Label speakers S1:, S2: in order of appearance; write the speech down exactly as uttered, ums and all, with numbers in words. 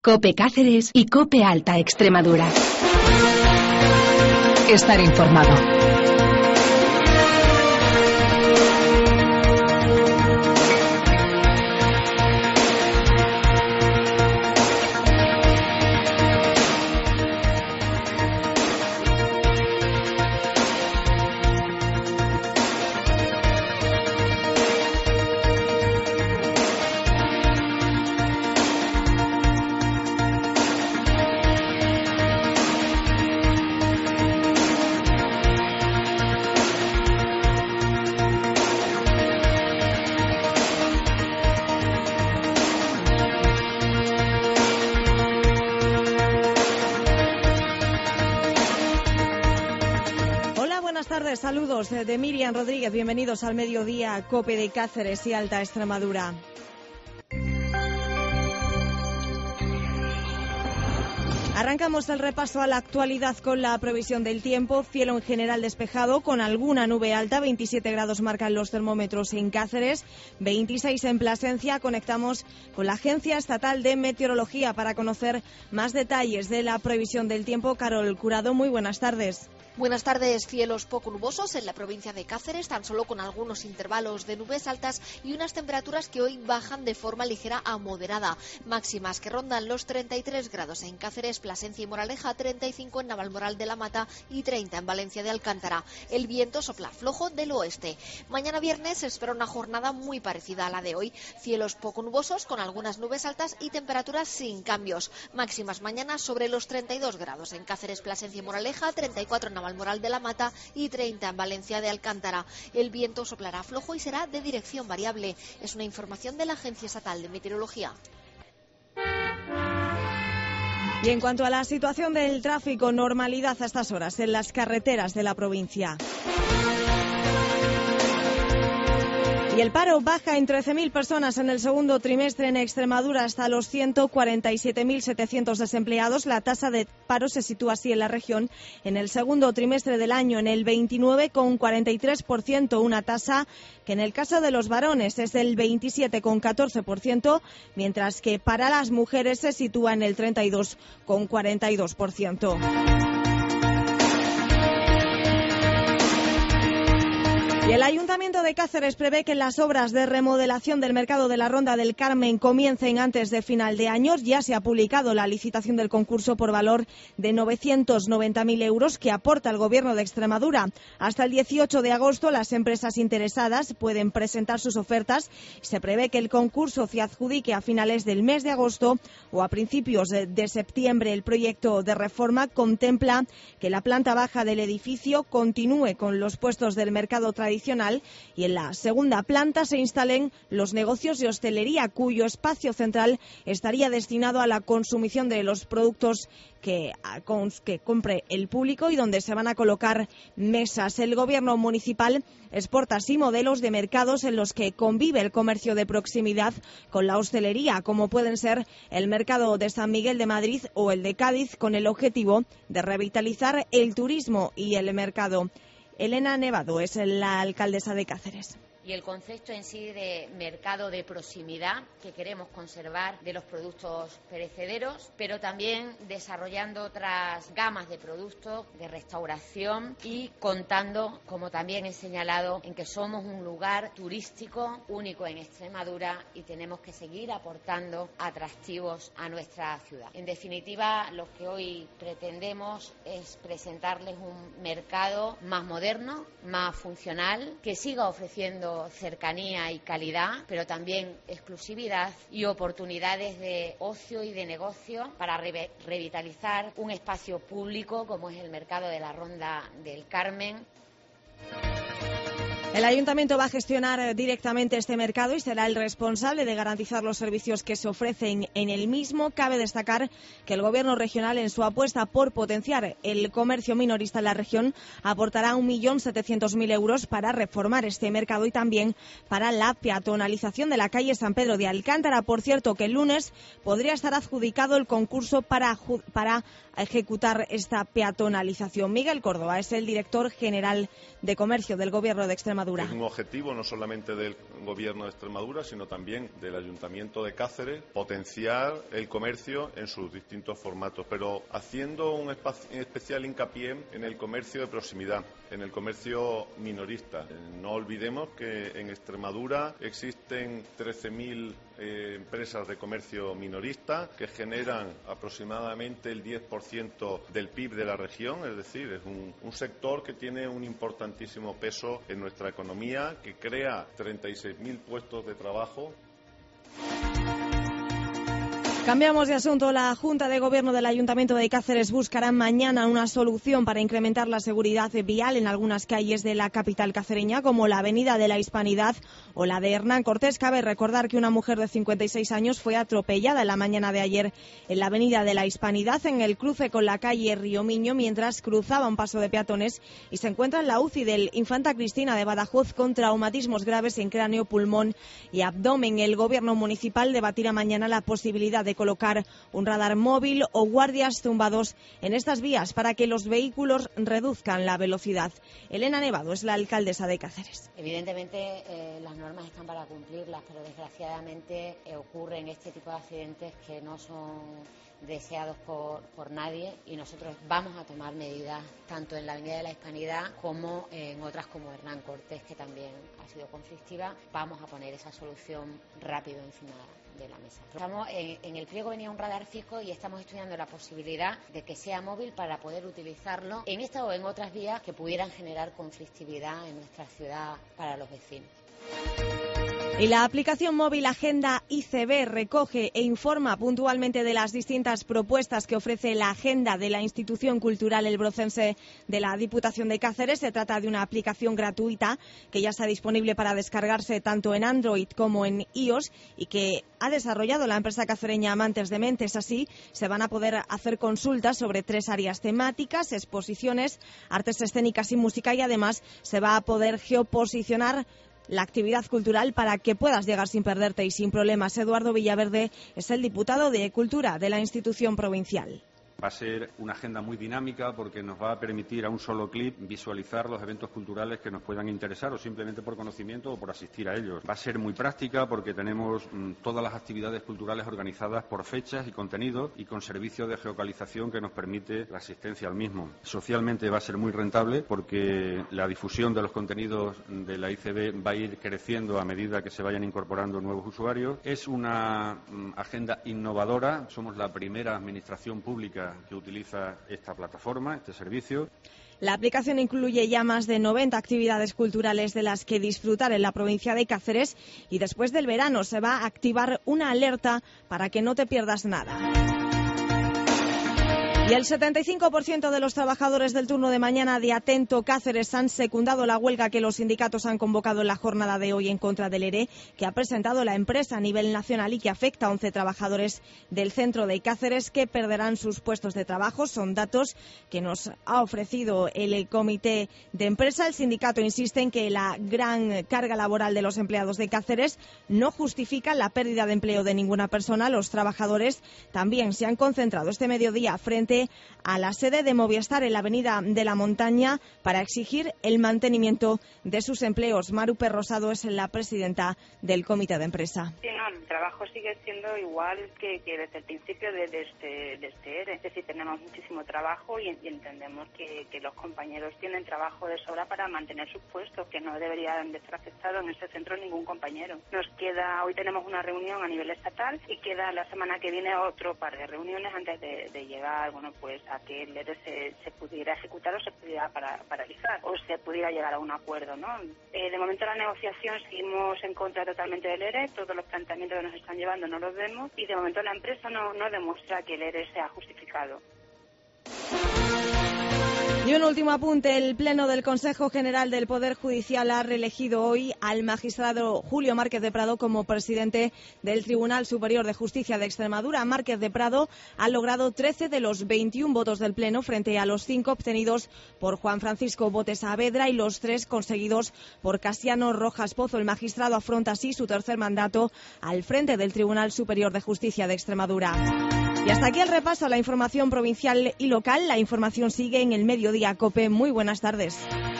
S1: COPE Cáceres y COPE Alta Extremadura. Estar informado.
S2: Saludos de Miriam Rodríguez, bienvenidos al mediodía COPE de Cáceres y Alta Extremadura. Arrancamos el repaso a la actualidad con la previsión del tiempo. Cielo en general despejado con alguna nube alta, veintisiete grados marcan los termómetros en Cáceres, veintiséis en Plasencia. Conectamos con la Agencia Estatal de Meteorología para conocer más detalles de la previsión del tiempo. Carol Curado, muy buenas tardes.
S3: Buenas tardes. Cielos poco nubosos en la provincia de Cáceres, tan solo con algunos intervalos de nubes altas y unas temperaturas que hoy bajan de forma ligera a moderada. Máximas que rondan los treinta y tres grados en Cáceres, Plasencia y Moraleja, treinta y cinco en Navalmoral de la Mata y treinta en Valencia de Alcántara. El viento sopla flojo del oeste. Mañana viernes se espera una jornada muy parecida a la de hoy. Cielos poco nubosos con algunas nubes altas y temperaturas sin cambios. Máximas mañana sobre los treinta y dos grados en Cáceres, Plasencia y Moraleja, treinta y cuatro en Navalmoral de la Mata y treinta en Valencia de Alcántara. El viento soplará flojo y será de dirección variable. Es una información de la Agencia Estatal de Meteorología.
S2: Y en cuanto a la situación del tráfico, normalidad a estas horas en las carreteras de la provincia. Y el paro baja en trece mil personas en el segundo trimestre en Extremadura hasta los ciento cuarenta y siete mil setecientos desempleados. La tasa de paro se sitúa así en la región en el segundo trimestre del año en el veintinueve coma cuarenta y tres por ciento, una tasa que en el caso de los varones es del veintisiete coma catorce por ciento, mientras que para las mujeres se sitúa en el treinta y dos coma cuarenta y dos por ciento. Y el Ayuntamiento de Cáceres prevé que las obras de remodelación del mercado de la Ronda del Carmen comiencen antes de final de año. Ya se ha publicado la licitación del concurso por valor de novecientos noventa mil euros que aporta el Gobierno de Extremadura. Hasta el dieciocho de agosto las empresas interesadas pueden presentar sus ofertas. Se prevé que el concurso se adjudique a finales del mes de agosto o a principios de, de septiembre. El proyecto de reforma contempla que la planta baja del edificio continúe con los puestos del mercado tradicional y en la segunda planta se instalen los negocios de hostelería, cuyo espacio central estaría destinado a la consumición de los productos que, que compre el público y donde se van a colocar mesas. El Gobierno municipal exporta así modelos de mercados en los que convive el comercio de proximidad con la hostelería, como pueden ser el mercado de San Miguel de Madrid o el de Cádiz, con el objetivo de revitalizar el turismo y el mercado. Elena Nevado es la alcaldesa de Cáceres.
S4: Y el concepto en sí de mercado de proximidad que queremos conservar de los productos perecederos, pero también desarrollando otras gamas de productos de restauración y contando, como también he señalado, en que somos un lugar turístico único en Extremadura y tenemos que seguir aportando atractivos a nuestra ciudad. En definitiva, lo que hoy pretendemos es presentarles un mercado más moderno, más funcional, que siga ofreciendo cercanía y calidad, pero también exclusividad y oportunidades de ocio y de negocio para re- revitalizar un espacio público como es el mercado de la Ronda del Carmen.
S2: El Ayuntamiento va a gestionar directamente este mercado y será el responsable de garantizar los servicios que se ofrecen en el mismo. Cabe destacar que el Gobierno regional, en su apuesta por potenciar el comercio minorista en la región, aportará un millón setecientos mil euros para reformar este mercado y también para la peatonalización de la calle San Pedro de Alcántara. Por cierto, que el lunes podría estar adjudicado el concurso para, para ejecutar esta peatonalización. Miguel Córdoba es el director general de Comercio del Gobierno de Extremadura. Extremadura.
S5: Es un objetivo no solamente del Gobierno de Extremadura, sino también del Ayuntamiento de Cáceres, potenciar el comercio en sus distintos formatos, pero haciendo un especial hincapié en el comercio de proximidad, en el comercio minorista. No olvidemos que en Extremadura existen trece mil eh, empresas de comercio minorista que generan aproximadamente el diez por ciento del P I B de la región, es decir, es un, un sector que tiene un importantísimo peso en nuestra economía, que crea treinta y seis mil puestos de trabajo.
S2: Cambiamos de asunto. La Junta de Gobierno del Ayuntamiento de Cáceres buscará mañana una solución para incrementar la seguridad vial en algunas calles de la capital cacereña, como la Avenida de la Hispanidad o la de Hernán Cortés. Cabe recordar que una mujer de cincuenta y seis años fue atropellada en la mañana de ayer en la Avenida de la Hispanidad, en el cruce con la calle Río Miño, mientras cruzaba un paso de peatones, y se encuentra en la U C I del Infanta Cristina de Badajoz con traumatismos graves en cráneo, pulmón y abdomen. El Gobierno municipal debatirá mañana la posibilidad de colocar un radar móvil o guardias tumbados en estas vías para que los vehículos reduzcan la velocidad. Elena Nevado es la alcaldesa de Cáceres.
S4: Evidentemente eh, las normas están para cumplirlas, pero desgraciadamente eh, ocurren este tipo de accidentes que no son deseados por, por nadie, y nosotros vamos a tomar medidas tanto en la Avenida de la Hispanidad como en otras como Hernán Cortés, que también ha sido conflictiva. Vamos a poner esa solución rápido encima de la mesa. Estamos en, en el pliego venía un radar fijo y estamos estudiando la posibilidad de que sea móvil para poder utilizarlo en esta o en otras vías que pudieran generar conflictividad en nuestra ciudad para los vecinos.
S2: Y la aplicación móvil Agenda I C B recoge e informa puntualmente de las distintas propuestas que ofrece la agenda de la institución cultural El Brocense de la Diputación de Cáceres. Se trata de una aplicación gratuita que ya está disponible para descargarse tanto en Android como en iOS y que ha desarrollado la empresa cacereña Amantes de Mentes. Así se van a poder hacer consultas sobre tres áreas temáticas: exposiciones, artes escénicas y música, y además se va a poder geoposicionar la actividad cultural para que puedas llegar sin perderte y sin problemas. Eduardo Villaverde es el diputado de Cultura de la institución provincial.
S6: Va a ser una agenda muy dinámica porque nos va a permitir a un solo clic visualizar los eventos culturales que nos puedan interesar, o simplemente por conocimiento o por asistir a ellos. Va a ser muy práctica porque tenemos mmm, todas las actividades culturales organizadas por fechas y contenidos, y con servicios de geolocalización que nos permite la asistencia al mismo. Socialmente va a ser muy rentable porque la difusión de los contenidos de la I C B va a ir creciendo a medida que se vayan incorporando nuevos usuarios. Es una mmm, agenda innovadora. Somos la primera administración pública que utiliza esta plataforma, este servicio.
S2: La aplicación incluye ya más de noventa actividades culturales de las que disfrutar en la provincia de Cáceres, y después del verano se va a activar una alerta para que no te pierdas nada. Y el setenta y cinco por ciento de los trabajadores del turno de mañana de Atento Cáceres han secundado la huelga que los sindicatos han convocado en la jornada de hoy en contra del ERE que ha presentado la empresa a nivel nacional y que afecta a once trabajadores del centro de Cáceres que perderán sus puestos de trabajo. Son datos que nos ha ofrecido el comité de empresa. El sindicato insiste en que la gran carga laboral de los empleados de Cáceres no justifica la pérdida de empleo de ninguna persona. Los trabajadores también se han concentrado este mediodía frente a la sede de Movistar en la Avenida de la Montaña para exigir el mantenimiento de sus empleos. Maru Perrosado es la presidenta del comité de empresa.
S7: Sí, no, el trabajo sigue siendo igual que, que desde el principio de, de, este, de este ERE. Es decir, tenemos muchísimo trabajo y, y entendemos que, que los compañeros tienen trabajo de sobra para mantener sus puestos, que no deberían de estar afectados en este centro ningún compañero. Nos queda, hoy tenemos una reunión a nivel estatal y queda la semana que viene otro par de reuniones antes de, de llegar, bueno, pues a que el ERE se, se pudiera ejecutar o se pudiera para, paralizar o se pudiera llegar a un acuerdo, ¿no? Eh, de momento la negociación seguimos en contra totalmente del ERE, todos los planteamientos que nos están llevando no los vemos y de momento la empresa no, no demuestra que el ERE sea justificado.
S2: Y un último apunte. El Pleno del Consejo General del Poder Judicial ha reelegido hoy al magistrado Julio Márquez de Prado como presidente del Tribunal Superior de Justicia de Extremadura. Márquez de Prado ha logrado trece de los veintiún votos del Pleno frente a los cinco obtenidos por Juan Francisco Botes Saavedra y los tres conseguidos por Casiano Rojas Pozo. El magistrado afronta así su tercer mandato al frente del Tribunal Superior de Justicia de Extremadura. Y hasta aquí el repaso a la información provincial y local. La información sigue en el Mediodía COPE. Muy buenas tardes.